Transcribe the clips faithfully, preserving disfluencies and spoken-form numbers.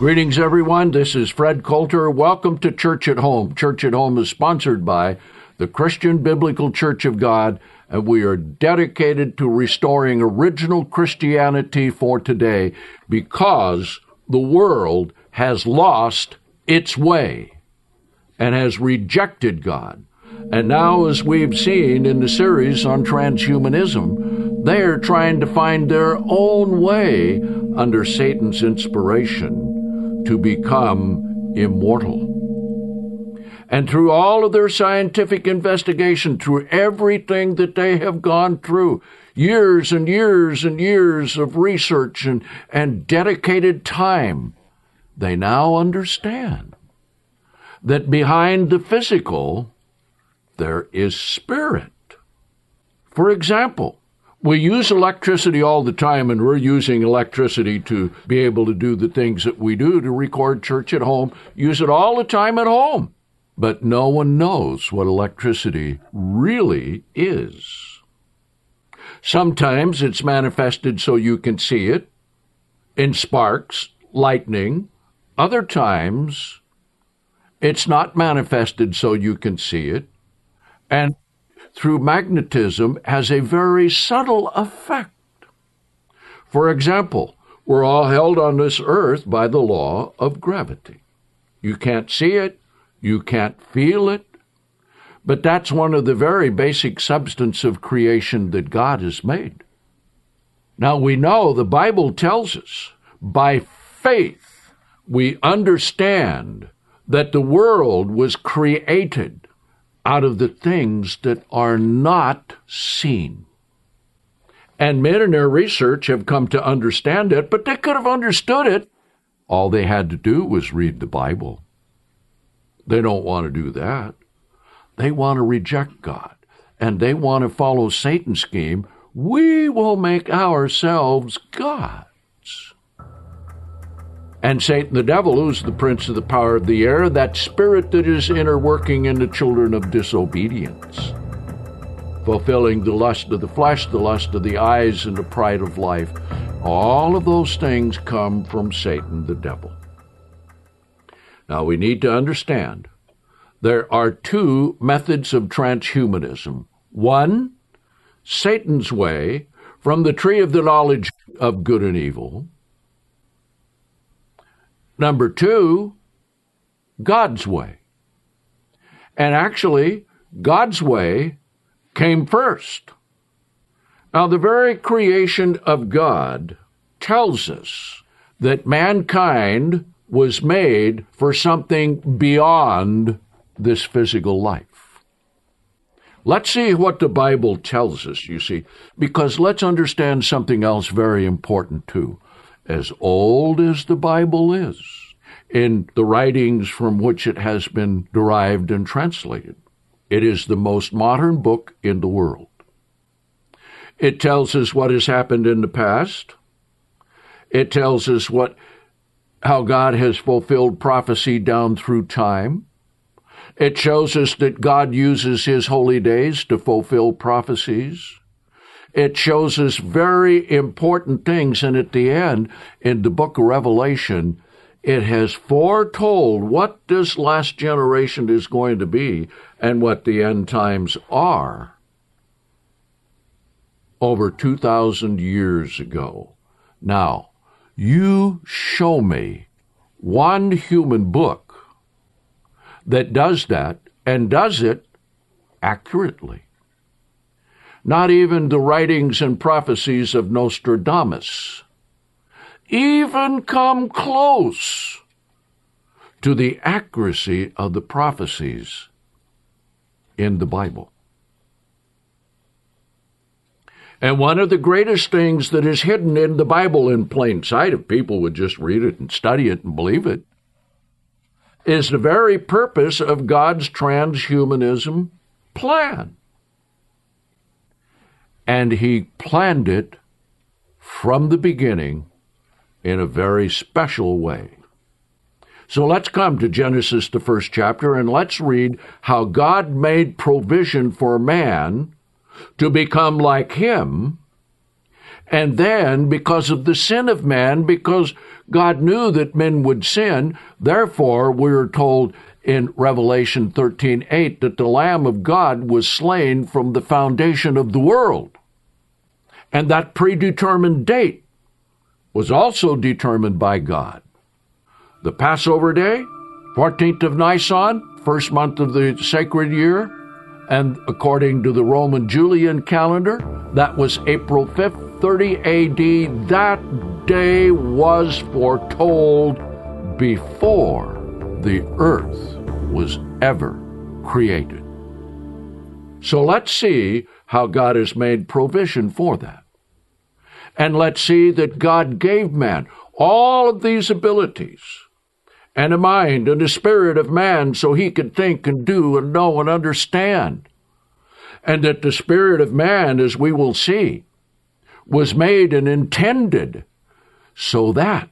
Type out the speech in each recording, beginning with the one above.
Greetings, everyone. This is Fred Coulter. Welcome to Church at Home. Church at Home is sponsored by the Christian Biblical Church of God, and we are dedicated to restoring original Christianity for today because the world has lost its way and has rejected God. And now, as we've seen in the series on transhumanism, they're trying to find their own way under Satan's inspiration to become immortal. And through all of their scientific investigation, through everything that they have gone through, years and years and years of research and, and dedicated time, they now understand that behind the physical, there is spirit. For example, we use electricity all the time, and we're using electricity to be able to do the things that we do, to record Church at Home, use it all the time at home. But no one knows what electricity really is. Sometimes it's manifested so you can see it, in sparks, lightning. Other times, it's not manifested so you can see it, and through magnetism has a very subtle effect. For example, we're all held on this earth by the law of gravity. You can't see it, you can't feel it, but that's one of the very basic substance of creation that God has made. Now we know the Bible tells us, by faith we understand that the world was created out of the things that are not seen. And men in their research have come to understand it, but they could have understood it. All they had to do was read the Bible. They don't want to do that. They want to reject God, and they want to follow Satan's scheme. We will make ourselves gods. And Satan, the devil, who's the prince of the power of the air, that spirit that is inner working in the children of disobedience, fulfilling the lust of the flesh, the lust of the eyes, and the pride of life. All of those things come from Satan, the devil. Now we need to understand there are two methods of transhumanism. One, Satan's way from the tree of the knowledge of good and evil. Number two, God's way. And actually, God's way came first. Now, the very creation of God tells us that mankind was made for something beyond this physical life. Let's see what the Bible tells us, you see, because let's understand something else very important too. As old as the Bible is, in the writings from which it has been derived and translated, it is the most modern book in the world. It tells us what has happened in the past. It tells us what, how God has fulfilled prophecy down through time. It shows us that God uses his holy days to fulfill prophecies. It shows us very important things, and at the end, in the book of Revelation, it has foretold what this last generation is going to be and what the end times are over two thousand years ago. Now, you show me one human book that does that and does it accurately. Not even the writings and prophecies of Nostradamus even come close to the accuracy of the prophecies in the Bible. And one of the greatest things that is hidden in the Bible in plain sight, if people would just read it and study it and believe it, is the very purpose of God's transhumanism plan. And he planned it from the beginning in a very special way. So let's come to Genesis, the first chapter, and let's read how God made provision for man to become like him And then, because of the sin of man, because God knew that men would sin, therefore, we are told in Revelation thirteen eight that the Lamb of God was slain from the foundation of the world. And that predetermined date was also determined by God. The Passover day, fourteenth of Nisan, first month of the sacred year, and according to the Roman Julian calendar, that was April fifth, thirty A D. That day was foretold before the earth was ever created. So let's see how God has made provision for that. And let's see that God gave man all of these abilities and a mind and a spirit of man so he could think and do and know and understand. And that the spirit of man, as we will see, was made and intended so that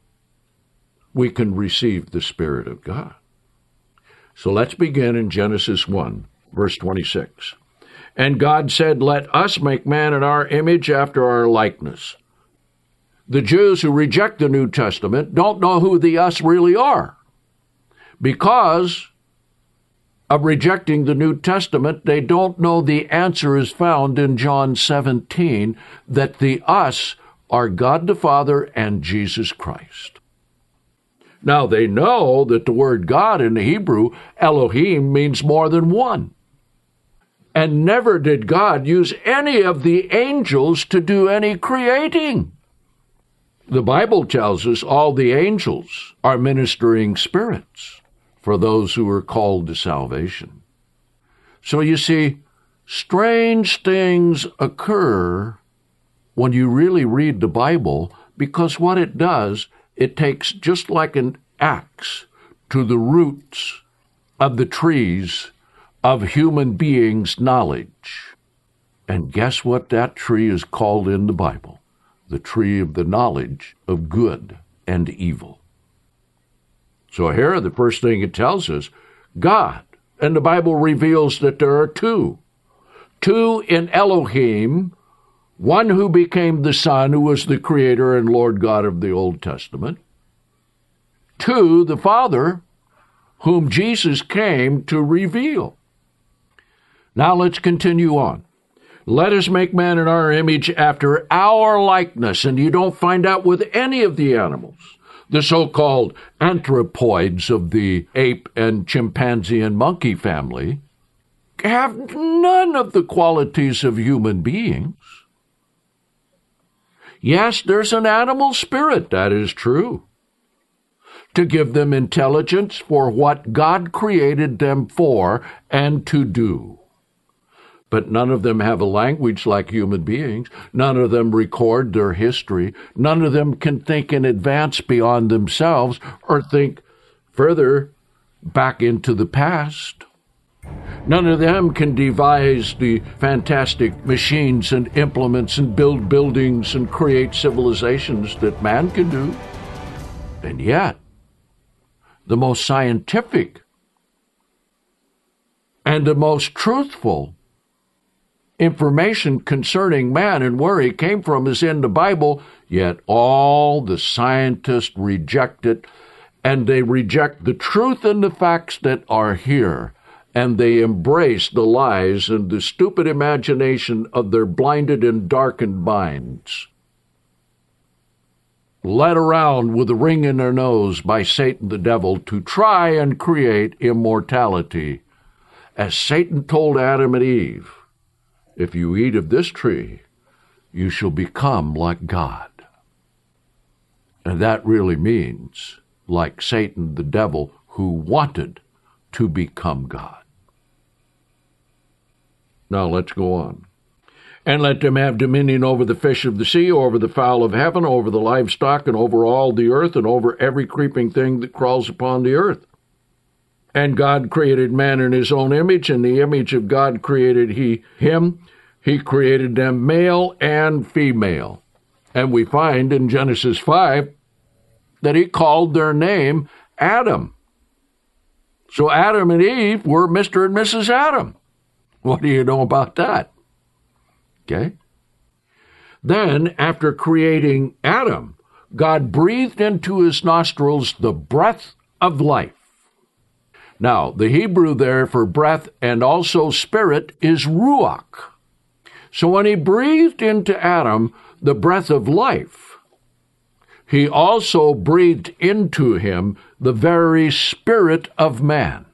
we can receive the Spirit of God. So let's begin in Genesis one, verse twenty-six. And God said, "Let us make man in our image after our likeness." The Jews who reject the New Testament don't know who the us really are. Because of rejecting the New Testament, they don't know the answer is found in John seventeen, that the us are God the Father and Jesus Christ. Now, they know that the word God in the Hebrew, Elohim, means more than one. And never did God use any of the angels to do any creating. The Bible tells us all the angels are ministering spirits for those who are called to salvation. So you see, strange things occur when you really read the Bible, because what it does, it takes just like an axe to the roots of the trees of human beings' knowledge. And guess what that tree is called in the Bible? The tree of the knowledge of good and evil. So here, the first thing it tells us, God, and the Bible reveals that there are two. Two in Elohim, one who became the Son, who was the Creator and Lord God of the Old Testament. Two, the Father, whom Jesus came to reveal. Now let's continue on. Let us make man in our image after our likeness. And you don't find out with any of the animals. The so-called anthropoids of the ape and chimpanzee and monkey family have none of the qualities of human beings. Yes, there's an animal spirit, that is true, to give them intelligence for what God created them for and to do. But none of them have a language like human beings. None of them record their history. None of them can think in advance beyond themselves or think further back into the past. None of them can devise the fantastic machines and implements and build buildings and create civilizations that man can do. And yet, the most scientific and the most truthful information concerning man and where he came from is in the Bible, yet all the scientists reject it, and they reject the truth and the facts that are here, and they embrace the lies and the stupid imagination of their blinded and darkened minds, led around with a ring in their nose by Satan the devil to try and create immortality. As Satan told Adam and Eve, if you eat of this tree, you shall become like God. And that really means like Satan the devil, who wanted to become God. Now let's go on. And let them have dominion over the fish of the sea, over the fowl of heaven, over the livestock, and over all the earth, and over every creeping thing that crawls upon the earth. And God created man in his own image, and the image of God created he him. He created them male and female. And we find in Genesis five that he called their name Adam. So Adam and Eve were Mister and Missus Adam. What do you know about that? Okay. Then, after creating Adam, God breathed into his nostrils the breath of life. Now, the Hebrew there for breath and also spirit is ruach. So when he breathed into Adam the breath of life, he also breathed into him the very spirit of man.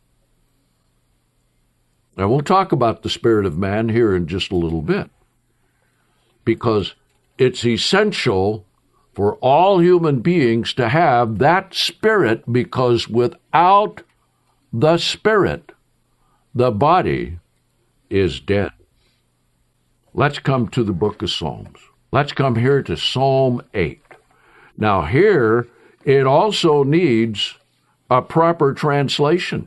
Now, we'll talk about the spirit of man here in just a little bit, because it's essential for all human beings to have that spirit, because without the spirit, the body is dead. Let's come to the book of Psalms. Let's come here to Psalm eight. Now here, it also needs a proper translation,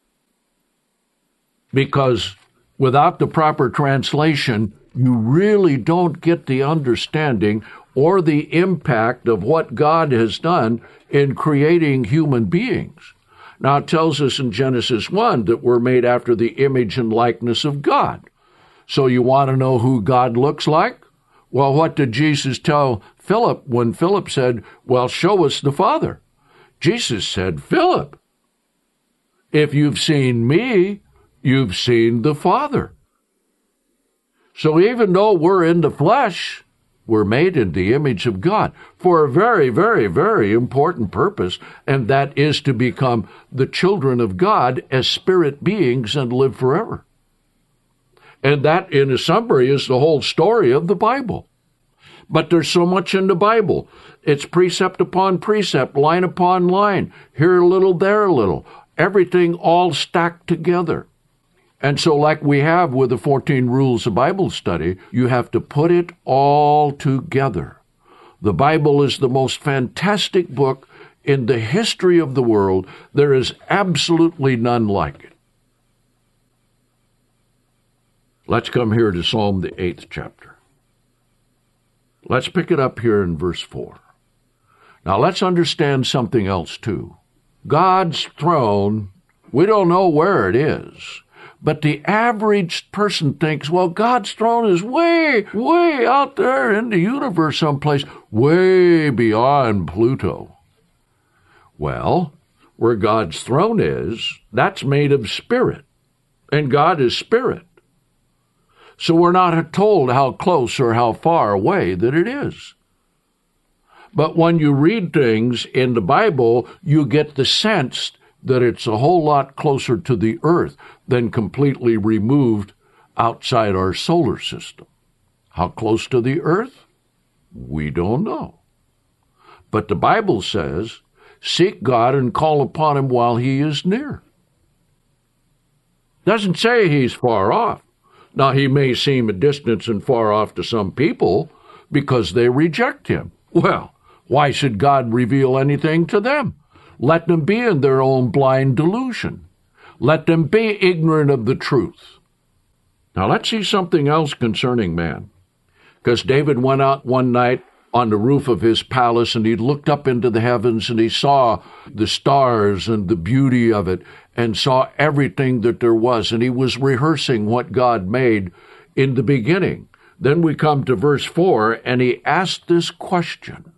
because without the proper translation, you really don't get the understanding or the impact of what God has done in creating human beings. Now, it tells us in Genesis one that we're made after the image and likeness of God. So you want to know who God looks like? Well, what did Jesus tell Philip when Philip said, well, show us the Father? Jesus said, Philip, if you've seen me, you've seen the Father. So even though we're in the flesh, we're made in the image of God for a very, very, very important purpose, and that is to become the children of God as spirit beings and live forever. And that, in a summary, is the whole story of the Bible. But there's so much in the Bible. It's precept upon precept, line upon line, here a little, there a little, everything all stacked together. And so like we have with the fourteen Rules of Bible Study, you have to put it all together. The Bible is the most fantastic book in the history of the world. There is absolutely none like it. Let's come here to Psalm, the eighth chapter. Let's pick it up here in verse four. Now let's understand something else too. God's throne, we don't know where it is. But the average person thinks, well, God's throne is way, way out there in the universe someplace, way beyond Pluto. Well, where God's throne is, that's made of spirit, and God is spirit. So we're not told how close or how far away that it is. But when you read things in the Bible, you get the sense that it's a whole lot closer to the earth than completely removed outside our solar system. How close to the earth? We don't know. But the Bible says, seek God and call upon him while he is near. Doesn't say he's far off. Now, he may seem a distance and far off to some people because they reject him. Well, why should God reveal anything to them? Let them be in their own blind delusion. Let them be ignorant of the truth. Now let's see something else concerning man. Because David went out one night on the roof of his palace, and he looked up into the heavens, and he saw the stars and the beauty of it, and saw everything that there was, and he was rehearsing what God made in the beginning. Then we come to verse four, and he asked this question.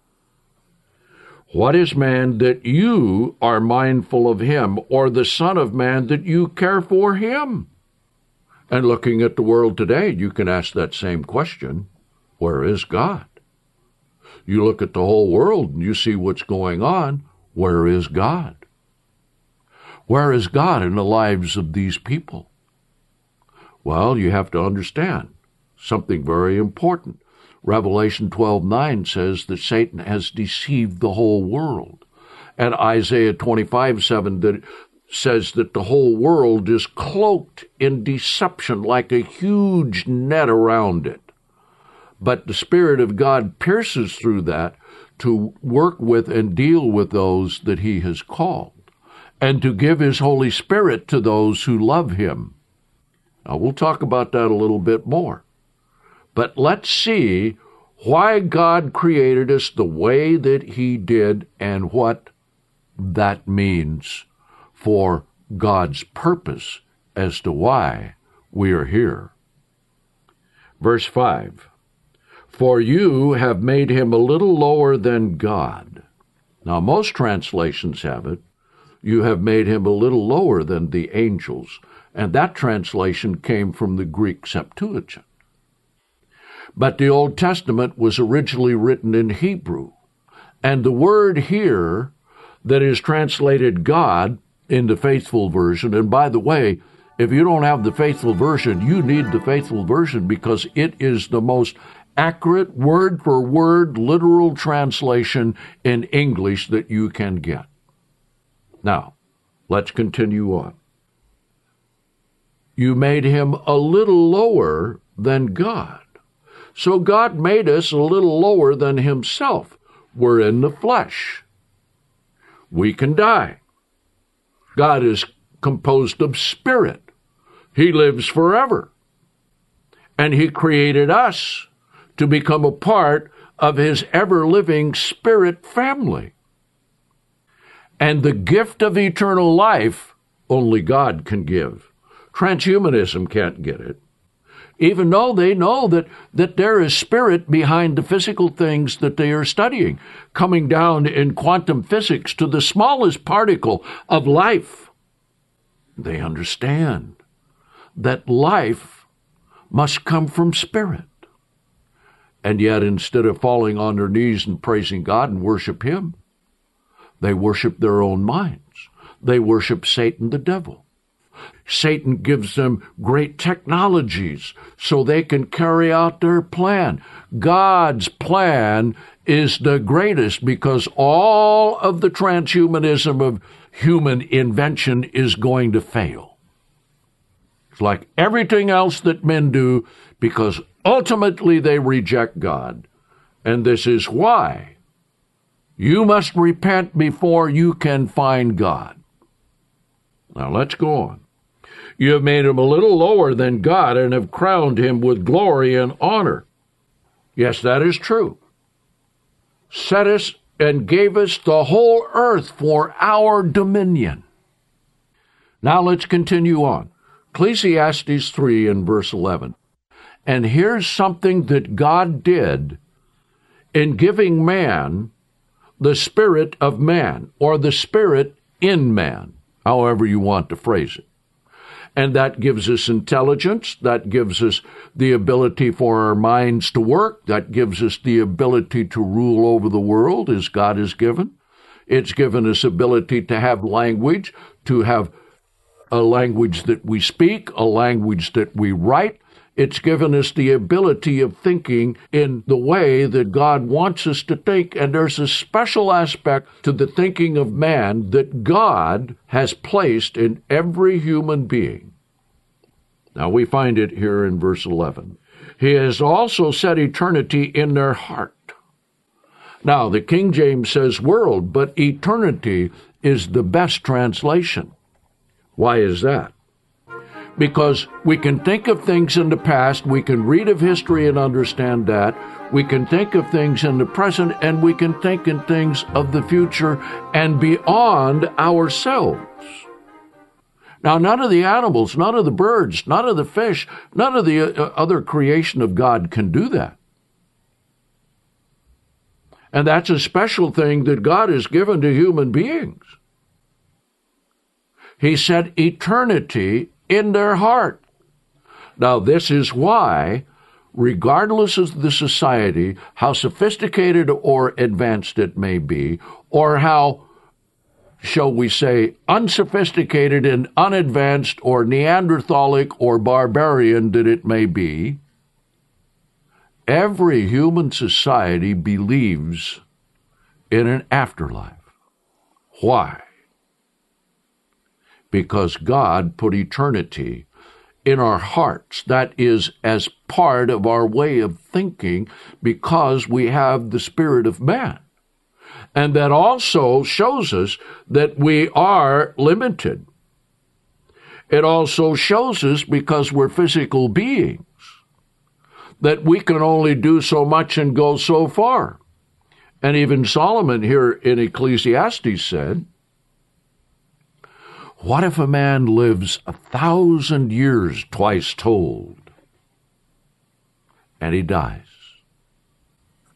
What is man that you are mindful of him, or the Son of Man that you care for him? And looking at the world today, you can ask that same question. Where is God? You look at the whole world and you see what's going on. Where is God? Where is God in the lives of these people? Well, you have to understand something very important. Revelation twelve nine says that Satan has deceived the whole world. And Isaiah twenty-five seven that says that the whole world is cloaked in deception like a huge net around it. But the Spirit of God pierces through that to work with and deal with those that he has called, and to give his Holy Spirit to those who love him. Now, we'll talk about that a little bit more. But let's see why God created us the way that he did and what that means for God's purpose as to why we are here. Verse five, For you have made him a little lower than God. Now, most translations have it, you have made him a little lower than the angels. And that translation came from the Greek Septuagint. But the Old Testament was originally written in Hebrew. And the word here that is translated God in the Faithful Version, and by the way, if you don't have the Faithful Version, you need the Faithful Version because it is the most accurate, word-for-word, literal translation in English that you can get. Now, let's continue on. You made him a little lower than God. So God made us a little lower than himself. We're in the flesh. We can die. God is composed of spirit. He lives forever. And he created us to become a part of his ever-living spirit family. And the gift of eternal life, only God can give. Transhumanism can't get it. Even though they know that, that there is spirit behind the physical things that they are studying, coming down in quantum physics to the smallest particle of life. They understand that life must come from spirit. And yet, instead of falling on their knees and praising God and worship him, they worship their own minds. They worship Satan, the devil. Satan gives them great technologies so they can carry out their plan. God's plan is the greatest because all of the transhumanism of human invention is going to fail. It's like everything else that men do because ultimately they reject God. And this is why you must repent before you can find God. Now let's go on. You have made him a little lower than God and have crowned him with glory and honor. Yes, that is true. Set us and gave us the whole earth for our dominion. Now let's continue on. Ecclesiastes three and verse eleven. And here's something that God did in giving man the spirit of man, or the spirit in man, however you want to phrase it. And that gives us intelligence, that gives us the ability for our minds to work, that gives us the ability to rule over the world as God has given. It's given us ability to have language, to have a language that we speak, a language that we write. It's given us the ability of thinking in the way that God wants us to think, and there's a special aspect to the thinking of man that God has placed in every human being. Now we find it here in verse eleven. He has also set eternity in their heart. Now the King James says world, but eternity is the best translation. Why is that? Because we can think of things in the past, we can read of history and understand that, we can think of things in the present, and we can think in things of the future and beyond ourselves. Now, none of the animals, none of the birds, none of the fish, none of the other creation of God can do that. And that's a special thing that God has given to human beings. He set eternity in their heart. Now, this is why, regardless of the society, how sophisticated or advanced it may be, or how, shall we say, unsophisticated and unadvanced or Neanderthalic or barbarian that it may be, every human society believes in an afterlife. Why? Because God put eternity in our hearts. That is as part of our way of thinking because we have the spirit of man. And that also shows us that we are limited. It also shows us, because we're physical beings, that we can only do so much and go so far. And even Solomon here in Ecclesiastes said, what if a man lives a thousand years twice told, and he dies?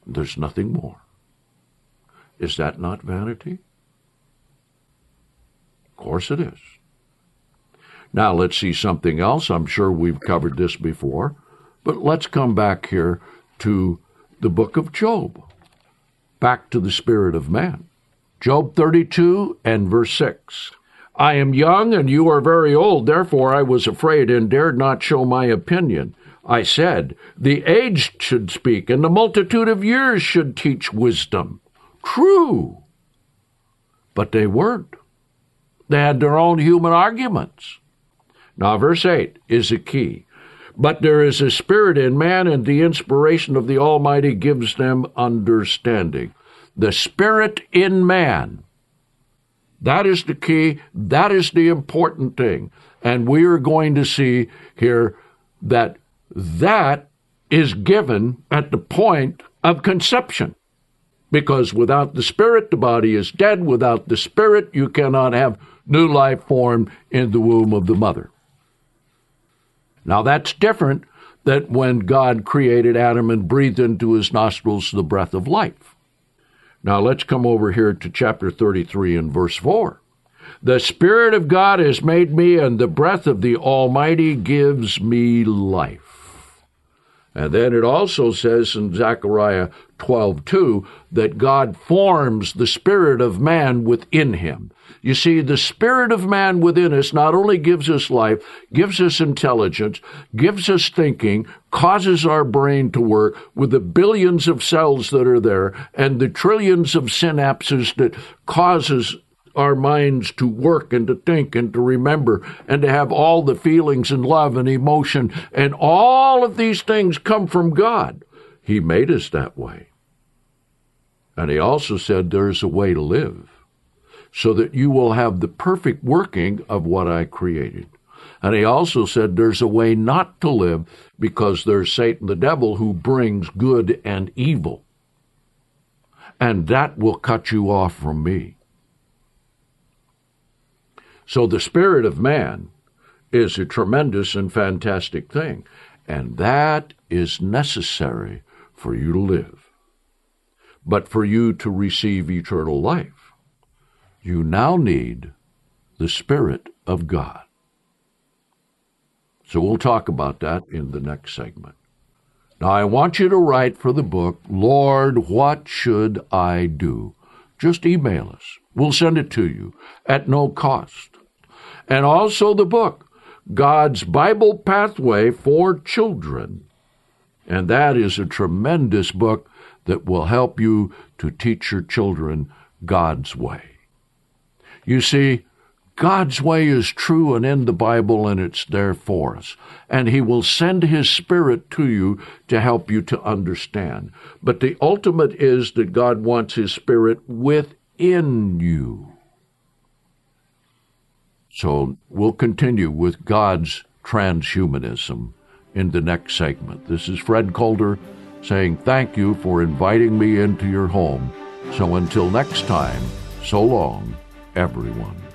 There's nothing more. Is that not vanity? Of course it is. Now let's see something else. I'm sure we've covered this before, but let's come back here to the book of Job. Back to the spirit of man. Job thirty-two and verse six. I am young and you are very old, therefore I was afraid and dared not show my opinion. I said, the aged should speak, and the multitude of years should teach wisdom. True. But they weren't. They had their own human arguments. Now, verse eight is the key. But there is a spirit in man, and the inspiration of the Almighty gives them understanding. The spirit in man. That is the key. That is the important thing. And we are going to see here that that is given at the point of conception. Because without the spirit, the body is dead. Without the spirit, you cannot have new life formed in the womb of the mother. Now that's different than when God created Adam and breathed into his nostrils the breath of life. Now let's come over here to chapter thirty-three and verse four. The Spirit of God has made me, and the breath of the Almighty gives me life. And then it also says in Zechariah twelve two that God forms the spirit of man within him. You see, the spirit of man within us not only gives us life, gives us intelligence, gives us thinking, causes our brain to work with the billions of cells that are there and the trillions of synapses that causes our minds to work and to think and to remember and to have all the feelings and love and emotion. And all of these things come from God. He made us that way. And he also said there's a way to live so that you will have the perfect working of what I created. And he also said there's a way not to live because there's Satan the devil who brings good and evil. And that will cut you off from me. So the spirit of man is a tremendous and fantastic thing, and that is necessary for you to live. But for you to receive eternal life, you now need the Spirit of God. So we'll talk about that in the next segment. Now I want you to write for the book, Lord, what should I do? Just email us. We'll send it to you at no cost. And also the book, God's Bible Pathway for Children. And that is a tremendous book that will help you to teach your children God's way. You see, God's way is true and in the Bible, and it's there for us. And he will send his Spirit to you to help you to understand. But the ultimate is that God wants his Spirit within you. So we'll continue with God's transhumanism in the next segment. This is Fred Coulter saying thank you for inviting me into your home. So until next time, so long, everyone.